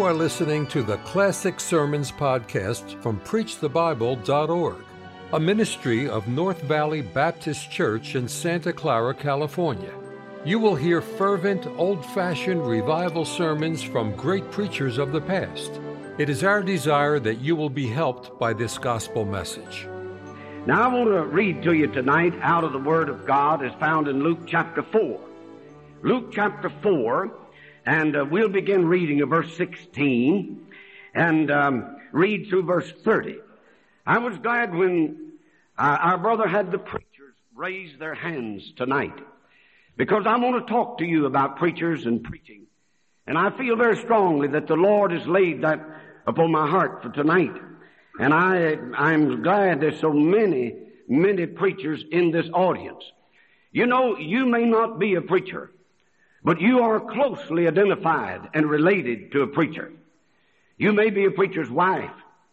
are listening to the Classic Sermons podcast from PreachTheBible.org, a ministry of North Valley Baptist Church in Santa Clara, California. You will hear fervent, old-fashioned revival sermons from great preachers of the past. It is our desire that you will be helped by this gospel message. Now I want to read to you tonight out of the Word of God as found in Luke chapter 4. Luke chapter 4, and we'll begin reading at verse 16 and read through verse 30. I was glad when our brother had the preachers raise their hands tonight, because I want to talk to you about preachers and preaching. And I feel very strongly that the Lord has laid that upon my heart for tonight. And I'm glad there's so many preachers in this audience. You know, you may not be a preacher, but you are closely identified and related to a preacher. You may be a preacher's wife.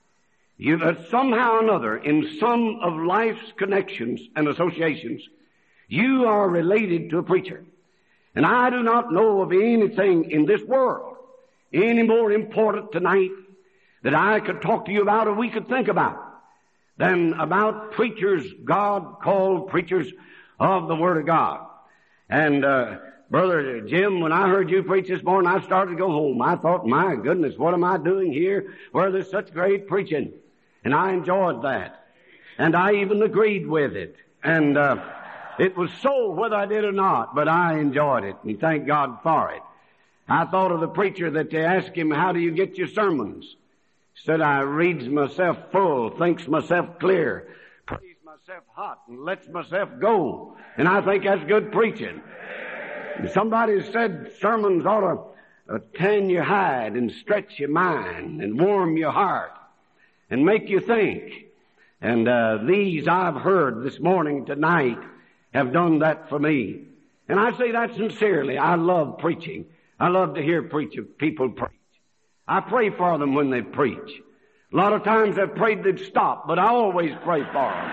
Somehow or another, in some of life's connections and associations, you are related to a preacher. And I do not know of anything in this world any more important tonight that I could talk to you about or we could think about than about preachers, God called preachers of the Word of God. And Brother Jim, when I heard you preach this morning, I started to go home. I thought, my goodness, what am I doing here where there's such great preaching? And I enjoyed that. And I even agreed with it. And it was so whether I did or not, but I enjoyed it. And thank God for it. I thought of the preacher that they asked him, how do you get your sermons? He said, I reads myself full, thinks myself clear, praise myself hot, and lets myself go. And I think that's good preaching. Somebody said sermons ought to tan your hide and stretch your mind and warm your heart and make you think. And these I've heard this morning, tonight, have done that for me. And I say that sincerely. I love preaching. I love to hear people preach. I pray for them when they preach. A lot of times I've prayed they'd stop, but I always pray for them.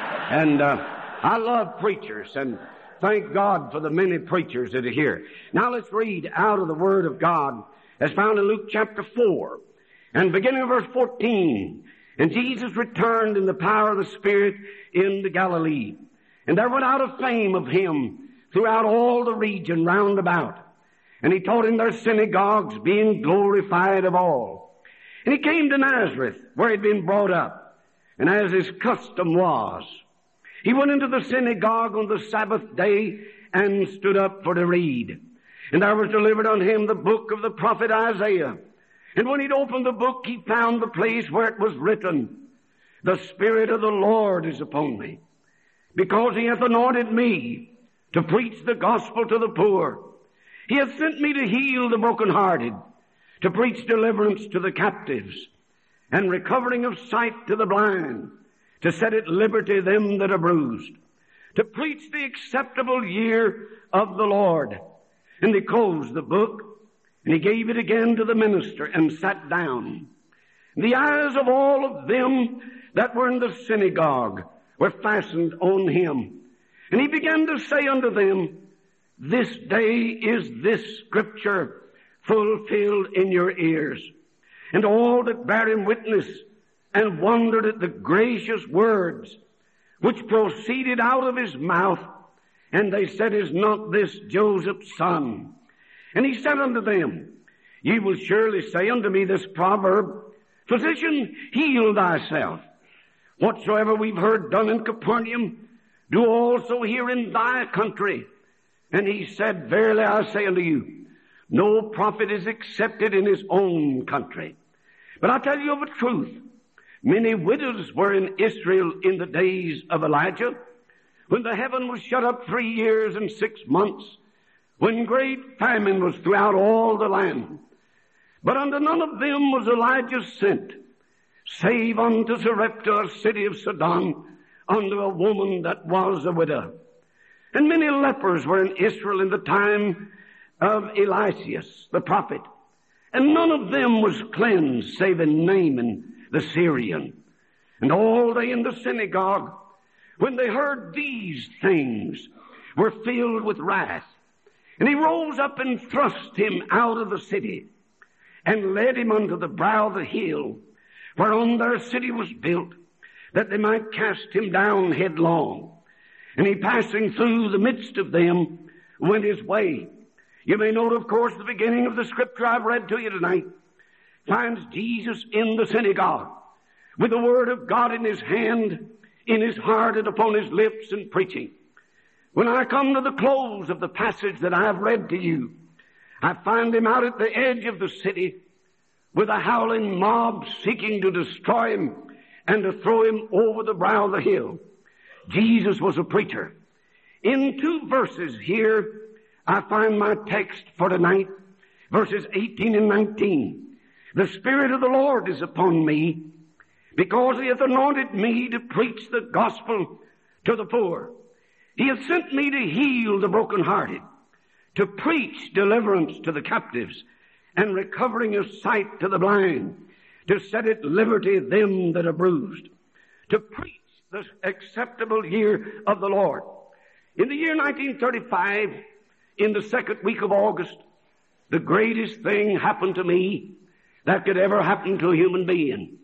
And I love preachers, and thank God for the many preachers that are here. Now let's read out of the Word of God as found in Luke chapter 4, and beginning of verse 14. And Jesus returned in the power of the Spirit into Galilee. And there went out a fame of him throughout all the region round about. And he taught in their synagogues, being glorified of all. And he came to Nazareth, where he'd been brought up. And as his custom was, he went into the synagogue on the Sabbath day and stood up for to read. And there was delivered unto him the book of the prophet Isaiah. And when he'd opened the book, he found the place where it was written, The Spirit of the Lord is upon me, because he hath anointed me to preach the gospel to the poor. He hath sent me to heal the brokenhearted, to preach deliverance to the captives, and recovering of sight to the blind, to set at liberty them that are bruised, to preach the acceptable year of the Lord. And he closed the book, and he gave it again to the minister, and sat down. The eyes of all of them that were in the synagogue were fastened on him. And he began to say unto them, This day is this scripture fulfilled in your ears. And all that bare him witness and wondered at the gracious words which proceeded out of his mouth. And they said, Is not this Joseph's son? And he said unto them, Ye will surely say unto me this proverb, Physician, heal thyself. Whatsoever we've heard done in Capernaum, do also here in thy country. And he said, Verily I say unto you, no prophet is accepted in his own country. But I tell you of a truth, many widows were in Israel in the days of Elijah, when the heaven was shut up 3 years and 6 months, when great famine was throughout all the land. But unto none of them was Elijah sent, save unto Sarepta, a city of Sidon, unto a woman that was a widow. And many lepers were in Israel in the time of Eliseus, the prophet. And none of them was cleansed, save in Naaman the Syrian. And all they in the synagogue, when they heard these things, were filled with wrath. And he rose up and thrust him out of the city, and led him unto the brow of the hill, whereon their city was built, that they might cast him down headlong. And he, passing through the midst of them, went his way. You may note, of course, the beginning of the scripture I've read to you tonight finds Jesus in the synagogue with the word of God in his hand, in his heart, and upon his lips, and preaching. When I come to the close of the passage that I have read to you, I find him out at the edge of the city with a howling mob seeking to destroy him and to throw him over the brow of the hill. Jesus was a preacher. In 2 verses here, I find my text for tonight, verses 18 and 19. The Spirit of the Lord is upon me, because he hath anointed me to preach the gospel to the poor. He hath sent me to heal the brokenhearted, to preach deliverance to the captives, and recovering of sight to the blind, to set at liberty them that are bruised, to preach the acceptable year of the Lord. In the year 1935, in the second week of August, the greatest thing happened to me that could ever happen to a human being.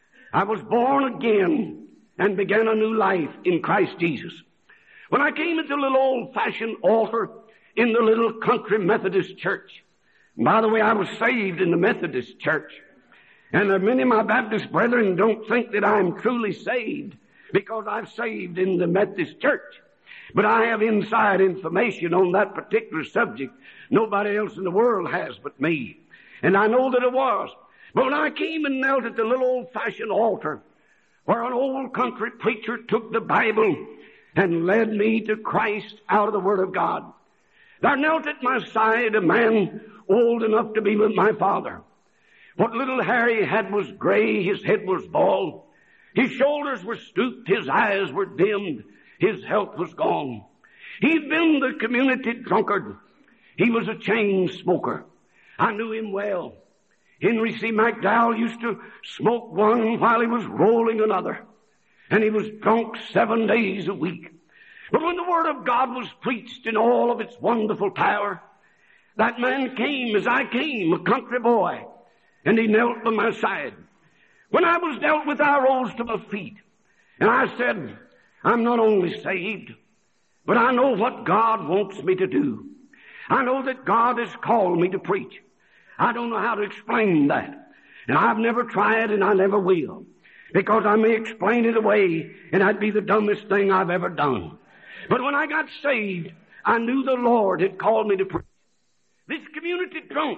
I was born again and began a new life in Christ Jesus. When I came into a little old-fashioned altar in the little country Methodist church. By the way, I was saved in the Methodist church. And many of my Baptist brethren don't think that I'm truly saved because I'm saved in the Methodist church. But I have inside information on that particular subject nobody else in the world has but me. And I know that it was. But when I came and knelt at the little old-fashioned altar where an old country preacher took the Bible and led me to Christ out of the Word of God, there knelt at my side a man old enough to be with my father. What little hair he had was gray, his head was bald, his shoulders were stooped, his eyes were dimmed, his health was gone. He'd been the community drunkard. He was a chain smoker. I knew him well. Henry C. McDowell used to smoke one while he was rolling another. And he was drunk 7 days a week. But when the Word of God was preached in all of its wonderful power, that man came as I came, a country boy, and he knelt by my side. When I was dealt with, I rose to my feet, and I said, I'm not only saved, but I know what God wants me to do. I know that God has called me to preach. I don't know how to explain that. And I've never tried and I never will. Because I may explain it away and that'd be the dumbest thing I've ever done. But when I got saved, I knew the Lord had called me to preach. This community drunk,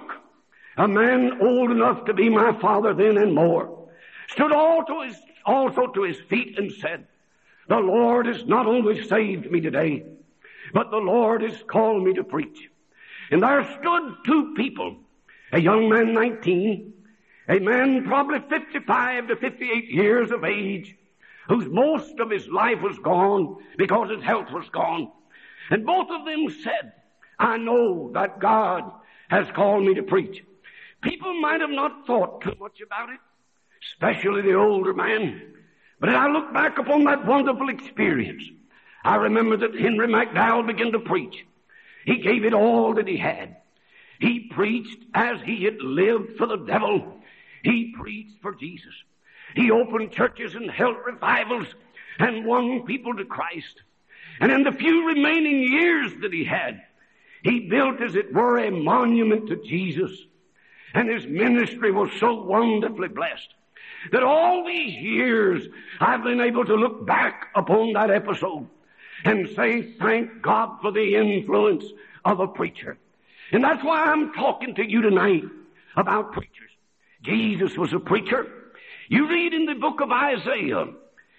a man old enough to be my father then and more, stood also to his feet and said, the Lord has not only saved me today, but the Lord has called me to preach. And there stood 2 people, a young man 19, a man probably 55 to 58 years of age, whose most of his life was gone because his health was gone. And both of them said, I know that God has called me to preach. People might have not thought too much about it, especially the older man. But as I look back upon that wonderful experience, I remember that Henry McDowell began to preach. He gave it all that he had. He preached as he had lived for the devil. He preached for Jesus. He opened churches and held revivals and won people to Christ. And in the few remaining years that he had, he built, as it were, a monument to Jesus. And his ministry was so wonderfully blessed that all these years I've been able to look back upon that episode and say, thank God for the influence of a preacher. And that's why I'm talking to you tonight about preachers. Jesus was a preacher. You read in the book of Isaiah,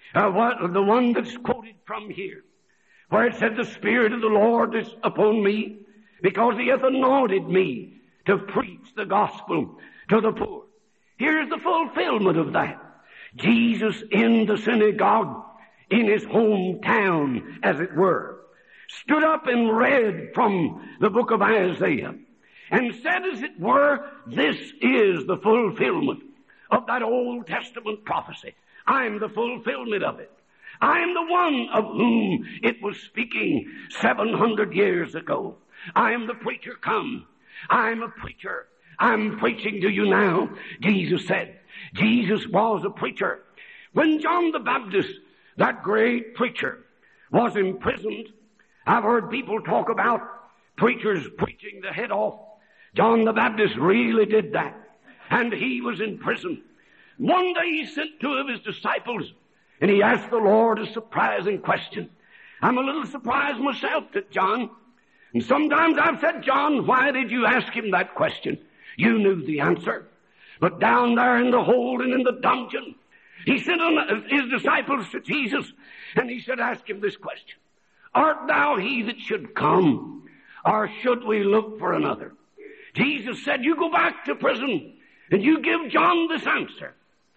the one that's quoted from here, where it said, the Spirit of the Lord is upon me, because he hath anointed me to preach the gospel to the poor. Here's the fulfillment of that. Jesus in the synagogue, in his hometown, as it were, stood up and read from the book of Isaiah and said, as it were, this is the fulfillment of that Old Testament prophecy. I'm the fulfillment of it. I am the one of whom it was speaking 700 years ago. I am the preacher come. I am a preacher. I'm preaching to you now, Jesus said. Jesus was a preacher. When John the Baptist, that great preacher, was imprisoned, I've heard people talk about preachers preaching the head off. John the Baptist really did that. And he was in prison. One day he sent two of his disciples, and he asked the Lord a surprising question. I'm a little surprised myself at John. And sometimes I've said, John, why did you ask him that question? You knew the answer. But down there in the hold and in the dungeon, he sent his disciples to Jesus, and he said, ask him this question. Art thou he that should come, or should we look for another? Jesus said, you go back to prison, and you give John this answer.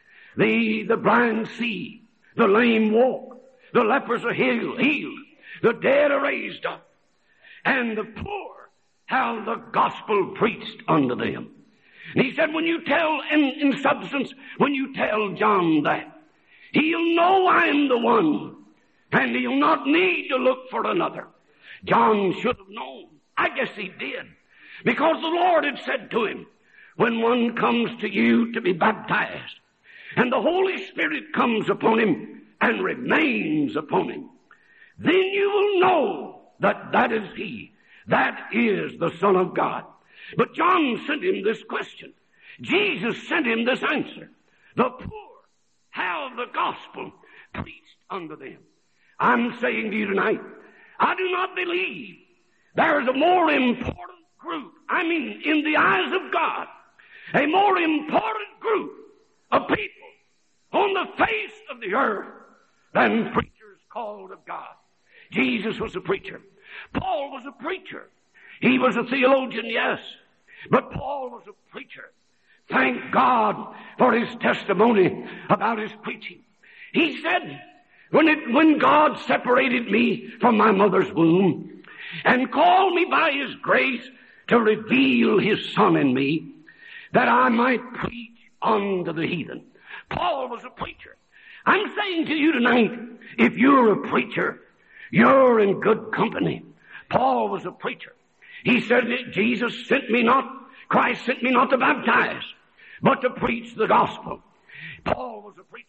The blind see, the lame walk, the lepers are healed, the dead are raised up, and the poor have the gospel preached unto them. And he said, when you tell, in substance, when you tell John that, he'll know I'm the one, and he'll not need to look for another. John should have known. I guess he did. Because the Lord had said to him, when one comes to you to be baptized, and the Holy Spirit comes upon him and remains upon him, then you will know that that is he. That is the Son of God. But John sent him this question. Jesus sent him this answer. The poor have the gospel preached unto them. I'm saying to you tonight, I do not believe there is a more important group, I mean in the eyes of God, a more important group of people on the face of the earth than preachers called of God. Jesus was a preacher. Paul was a preacher. He was a theologian, yes, but Paul was a preacher. Thank God for his testimony about his preaching. He said, when God separated me from my mother's womb and called me by his grace to reveal his Son in me, that I might preach unto the heathen. Paul was a preacher. I'm saying to you tonight, if you're a preacher, you're in good company. Paul was a preacher. He said that Jesus sent me not, Christ sent me not to baptize, but to preach the gospel. Paul was a preacher.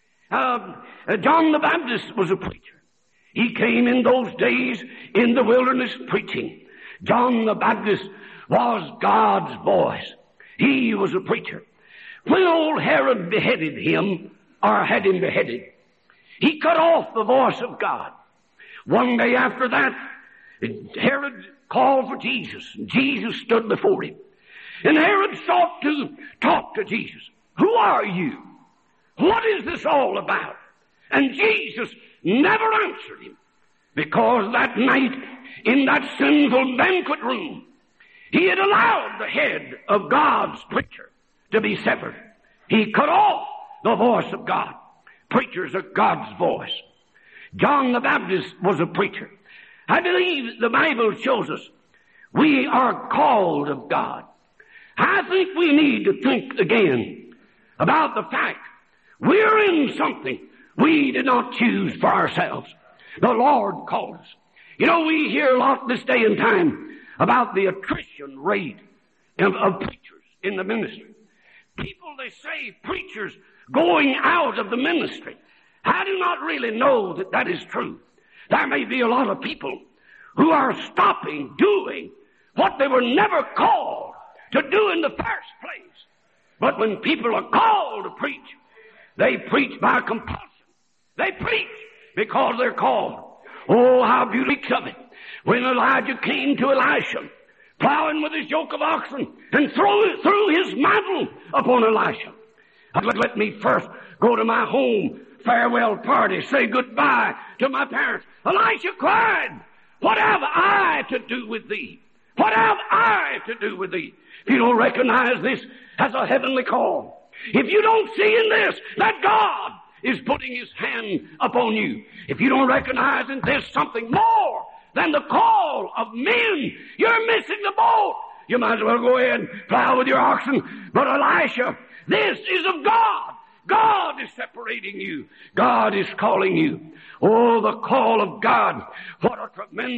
John the Baptist was a preacher. He came in those days in the wilderness preaching. John the Baptist was God's voice. He was a preacher. When old Herod beheaded him, or had him beheaded, he cut off the voice of God. One day after that, Herod called for Jesus. Jesus stood before him. And Herod sought to talk to Jesus. Who are you? What is this all about? And Jesus never answered him, because that night in that sinful banquet room, he had allowed the head of God's preacher to be severed. He cut off the voice of God. Preachers are God's voice. John the Baptist was a preacher. I believe the Bible shows us we are called of God. I think we need to think again about the fact we're in something we did not choose for ourselves. The Lord called us. You know, we hear a lot this day and time about the attrition rate of preachers in the ministry. People, they say preachers going out of the ministry. I do not really know that that is true. There may be a lot of people who are stopping doing what they were never called to do in the first place. But when people are called to preach, they preach by compulsion. They preach because they're called. Oh, how beautiful of it. When Elijah came to Elisha, plowing with his yoke of oxen, and threw his mantle upon Elisha. Let me first go to my home farewell party, say goodbye to my parents. Elisha cried, what have I to do with thee? What have I to do with thee? If you don't recognize this as a heavenly call, if you don't see in this that God is putting his hand upon you, if you don't recognize in this something more than the call of men, you're missing the boat. You might as well go ahead and plow with your oxen. But Elisha, this is of God. God is separating you. God is calling you. Oh, the call of God. What a tremendous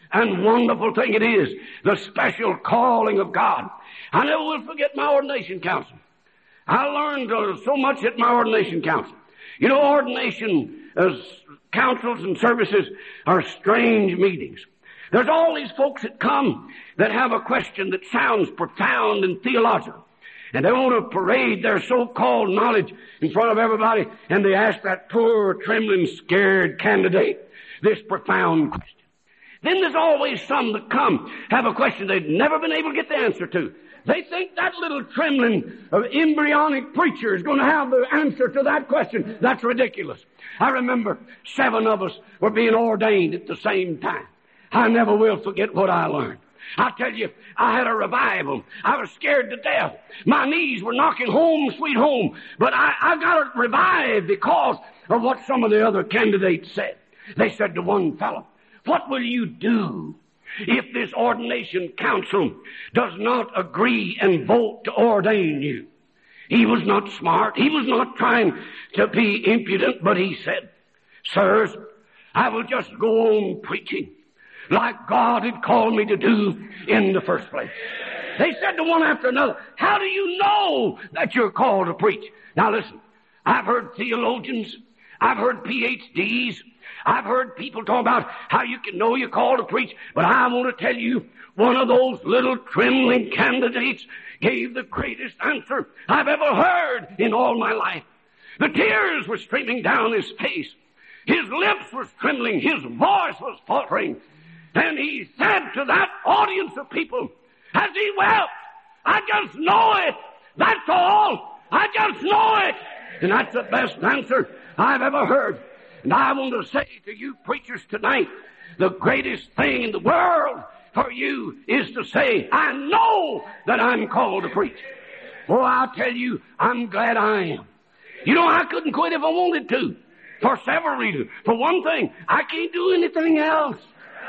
and wonderful thing it is, the special calling of God. I never will forget my ordination council. I learned so much at my ordination council. You know, ordination councils and services are strange meetings. There's all these folks that come that have a question that sounds profound and theological. And they want to parade their so-called knowledge in front of everybody, and they ask that poor, trembling, scared candidate this profound question. Then there's always some that come, have a question they've never been able to get the answer to. They think that little trembling embryonic preacher is going to have the answer to that question. That's ridiculous. I remember 7 of us were being ordained at the same time. I never will forget what I learned. I tell you, I had a revival. I was scared to death. My knees were knocking home, sweet home. But I got it revived because of what some of the other candidates said. They said to one fellow, "What will you do if this ordination council does not agree and vote to ordain you?" He was not smart. He was not trying to be impudent, but he said, "Sirs, I will just go on preaching like God had called me to do in the first place." They said to one after another, "How do you know that you're called to preach?" Now listen, I've heard theologians, I've heard PhDs, I've heard people talk about how you can know you're called to preach, but I want to tell you, one of those little trembling candidates gave the greatest answer I've ever heard in all my life. The tears were streaming down his face. His lips were trembling. His voice was faltering. And he said to that audience of people, as he wept, "I just know it. That's all. I just know it." And that's the best answer I've ever heard. And I want to say to you preachers tonight, the greatest thing in the world for you is to say, "I know that I'm called to preach." Oh, I'll tell you, I'm glad I am. You know, I couldn't quit if I wanted to, for several reasons. For one thing, I can't do anything else.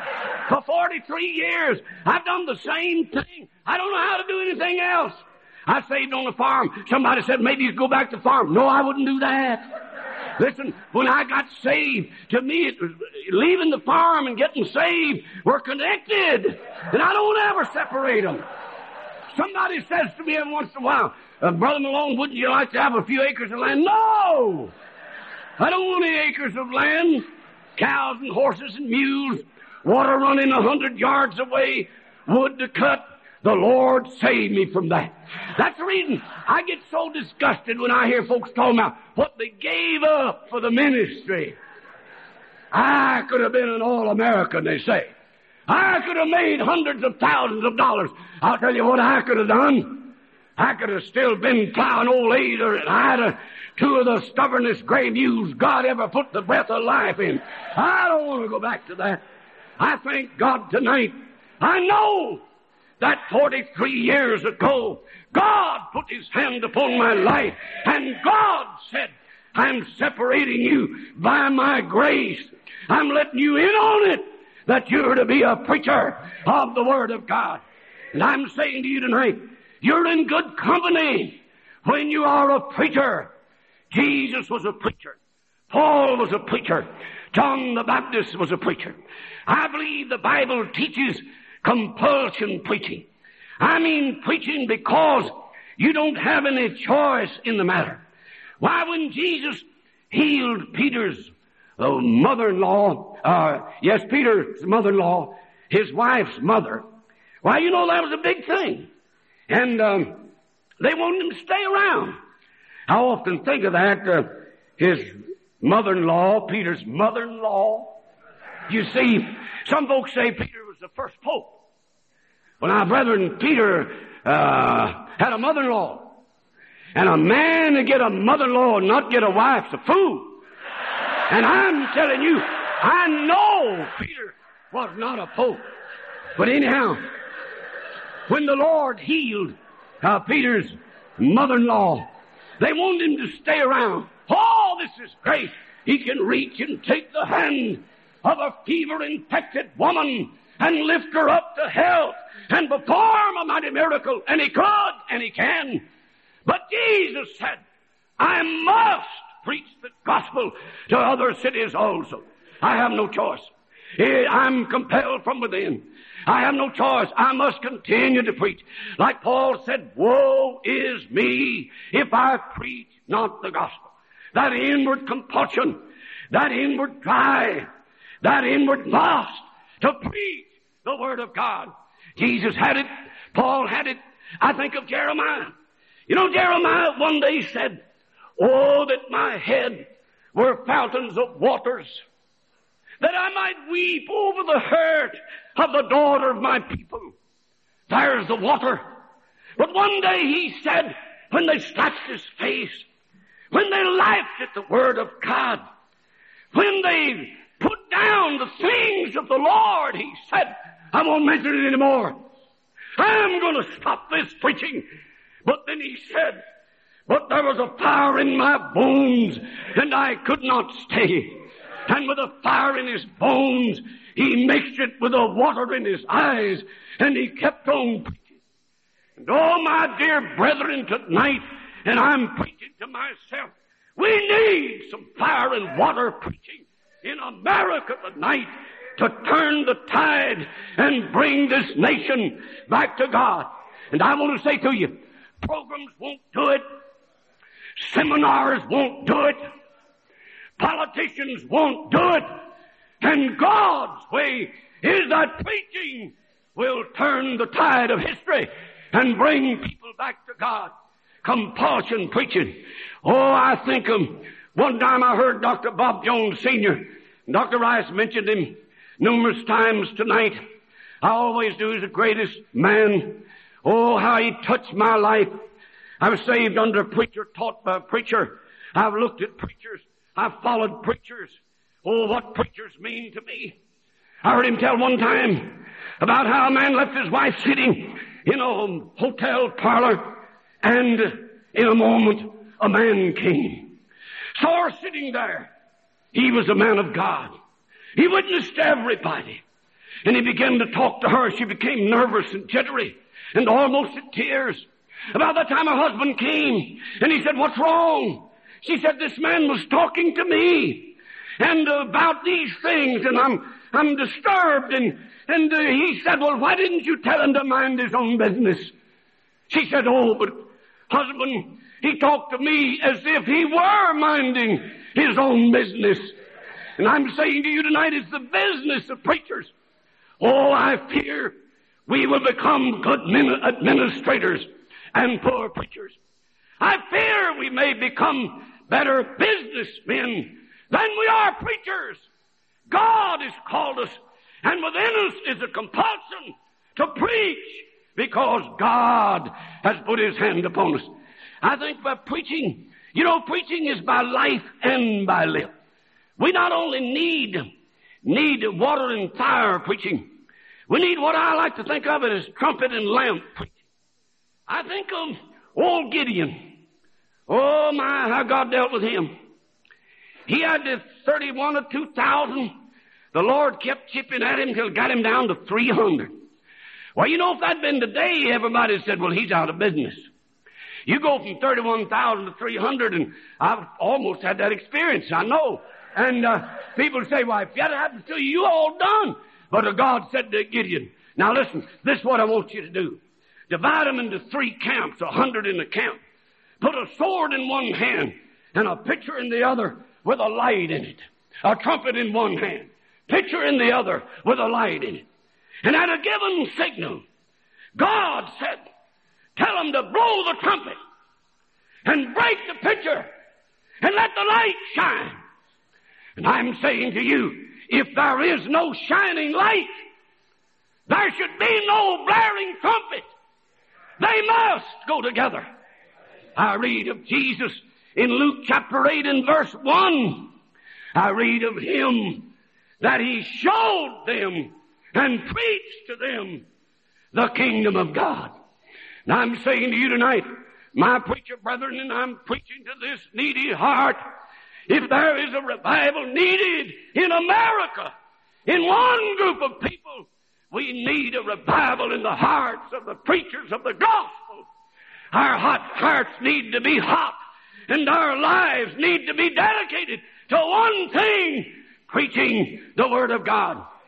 For 43 years, I've done the same thing. I don't know how to do anything else. I saved on a farm. Somebody said, "Maybe you go back to the farm." No, I wouldn't do that. Listen, when I got saved, to me, it was leaving the farm and getting saved were connected. And I don't ever separate them. Somebody says to me every once in a while, "Brother Malone, wouldn't you like to have a few acres of land?" No! I don't want any acres of land. Cows and horses and mules, water running 100 yards away, wood to cut. The Lord saved me from that. That's the reason I get so disgusted when I hear folks talking about what they gave up for the ministry. I could have been an All-American, they say. I could have made hundreds of thousands of dollars. I'll tell you what I could have done. I could have still been plowing old Azer, and I had 2 of the stubbornest gray mules God ever put the breath of life in. I don't want to go back to that. I thank God tonight. I know that 43 years ago, God put His hand upon my life, and God said, "I'm separating you by my grace. I'm letting you in on it, that you're to be a preacher of the Word of God." And I'm saying to you tonight, you're in good company when you are a preacher. Jesus was a preacher. Paul was a preacher. John the Baptist was a preacher. I believe the Bible teaches compulsion preaching. I mean preaching because you don't have any choice in the matter. Why, when Jesus healed Peter's mother-in-law, Peter's mother-in-law, his wife's mother, why, you know, that was a big thing. And they wanted him to stay around. I often think of that, his mother-in-law, Peter's mother-in-law. You see, some folks say Peter was the first pope. Well, now, brethren, Peter had a mother-in-law. And a man to get a mother-in-law and not get a wife's a fool. And I'm telling you, I know Peter was not a pope. But anyhow, when the Lord healed Peter's mother-in-law, they wanted him to stay around. Oh, this is great. He can reach and take the hand of a fever-infected woman and lift her up to health and perform a mighty miracle. And he could, and he can. But Jesus said, "I must preach the gospel to other cities also. I have no choice. I'm compelled from within. I have no choice. I must continue to preach. Like Paul said, woe is me if I preach not the gospel. That inward compulsion, that inward drive, that inward lust to preach the Word of God. Jesus had it. Paul had it. I think of Jeremiah. You know, Jeremiah one day said, oh, that my head were fountains of waters, that I might weep over the hurt of the daughter of my people. There's the water. But one day he said, when they slapped his face, when they laughed at the Word of God, when they put down the things of the Lord, he said, I won't mention it anymore. I'm going to stop this preaching. But then he said, but there was a fire in my bones, and I could not stay. And with the fire in his bones, he mixed it with the water in his eyes, and he kept on preaching. And oh, my dear brethren, tonight, and I'm preaching to myself, we need some fire and water preaching in America tonight to turn the tide and bring this nation back to God. And I want to say to you, programs won't do it. Seminars won't do it. Politicians won't do it. And God's way is that preaching will turn the tide of history and bring people back to God. Compulsion preaching. Oh, I think one time I heard Dr. Bob Jones Sr. Dr. Rice mentioned him numerous times tonight. I always do. He's the greatest man. Oh, how he touched my life. I was saved under a preacher, taught by a preacher. I've looked at preachers. I've followed preachers. Oh, what preachers mean to me. I heard him tell one time about how a man left his wife sitting in a hotel parlor, and in a moment a man came. Saw her sitting there. He was a man of God. He witnessed to everybody. And he began to talk to her. She became nervous and jittery and almost in tears. About that time her husband came, and he said, what's wrong? She said, this man was talking to me and about these things, and I'm disturbed. And he said, well, why didn't you tell him to mind his own business? She said, oh, but husband, he talked to me as if he were minding his own business. And I'm saying to you tonight, it's the business of preachers. Oh, I fear we will become good administrators and poor preachers. I fear we may become better businessmen than we are preachers. God has called us, and within us is a compulsion to preach because God has put His hand upon us. I think by preaching, you know, preaching is by life and by lip. We not only need water and fire preaching. We need what I like to think of it as trumpet and lamp preaching. I think of old Gideon. Oh my, how God dealt with him. He had the 31 or 2,000. The Lord kept chipping at him till got him down to 300. Well, you know, if that'd been today, everybody said, well, he's out of business. You go from 31,000 to 300, and I've almost had that experience, I know. And people say, well, if that happens to you, you're all done. But God said to Gideon, now listen, this is what I want you to do. Divide them into 3 camps, 100 in a camp. Put a sword in one hand and a pitcher in the other with a light in it. A trumpet in one hand, pitcher in the other with a light in it. And at a given signal, God said, tell them to blow the trumpet and break the pitcher and let the light shine. And I'm saying to you, if there is no shining light, there should be no blaring trumpet. They must go together. I read of Jesus in Luke chapter 8 and verse 1. I read of Him that He showed them and preached to them the kingdom of God. Now I'm saying to you tonight, my preacher brethren, and I'm preaching to this needy heart, if there is a revival needed in America, in one group of people, we need a revival in the hearts of the preachers of the gospel. Our hot hearts need to be hot, and our lives need to be dedicated to one thing, preaching the Word of God.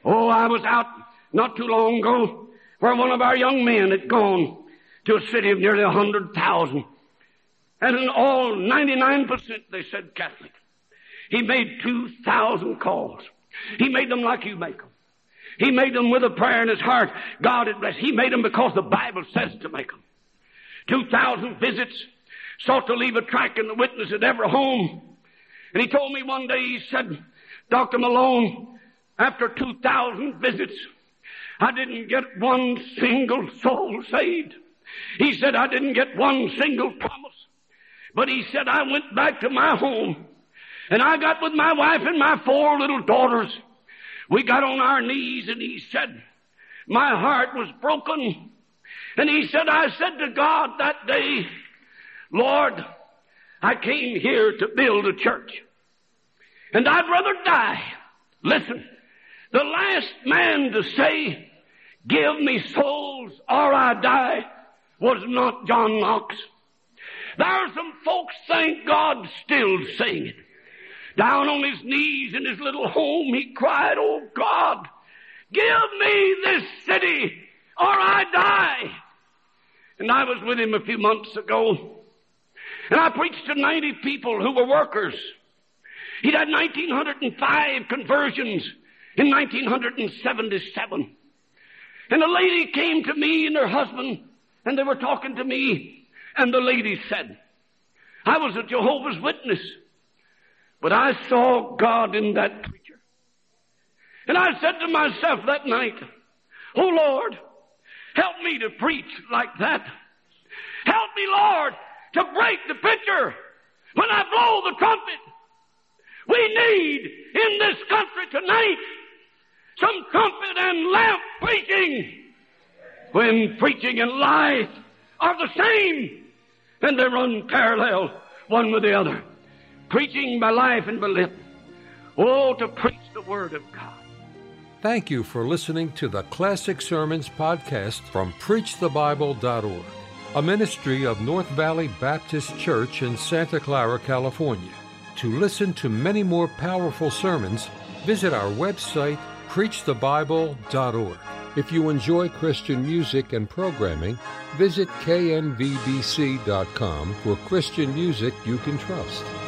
Oh, I was out not too long ago where one of our young men had gone to a city of nearly 100,000. And in all, 99% they said Catholic. He made 2,000 calls. He made them like you make them. He made them with a prayer in his heart. God had blessed. He made them because the Bible says to make them. 2,000 visits. Sought to leave a tract in the witness at every home. And he told me one day, he said, Dr. Malone, after 2,000 visits, I didn't get one single soul saved. He said, I didn't get one single promise. But he said, I went back to my home, and I got with my wife and my 4 little daughters. We got on our knees, and he said, my heart was broken. And he said, I said to God that day, Lord, I came here to build a church, and I'd rather die. Listen, the last man to say, give me souls or I die, was not John Knox. There are some folks, thank God, still saying it. Down on his knees in his little home, he cried, oh God, give me this city or I die. And I was with him a few months ago, and I preached to 90 people who were workers. He'd had 1,905 conversions in 1977. And a lady came to me and her husband, and they were talking to me, and the lady said, I was a Jehovah's Witness, but I saw God in that preacher. And I said to myself that night, oh Lord, help me to preach like that. Help me, Lord, to break the picture when I blow the trumpet. We need in this country tonight some trumpet and lamp preaching, when preaching and life are the same, and they run parallel one with the other. Preaching by life and by lip. Oh, to preach the Word of God. Thank you for listening to the Classic Sermons podcast from PreachTheBible.org, a ministry of North Valley Baptist Church in Santa Clara, California. To listen to many more powerful sermons, visit our website, PreachTheBible.org. If you enjoy Christian music and programming, visit knvbc.com for Christian music you can trust.